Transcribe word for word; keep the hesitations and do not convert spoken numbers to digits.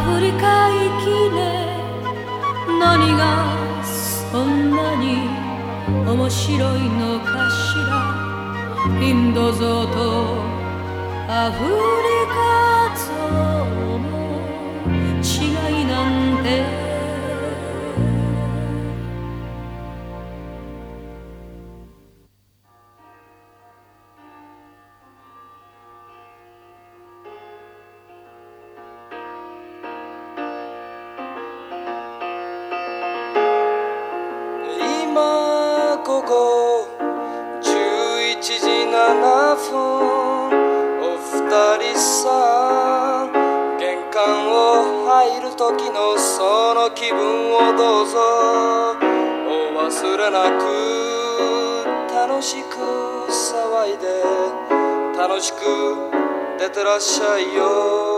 振り返きね何がそんなに面白いのかしらインド象とアフリカ象の違いなんて今ここじゅういちじななふんお二人さん玄関を入る時のその気分をどうぞお忘れなく楽しく騒いで楽しく出てらっしゃいよ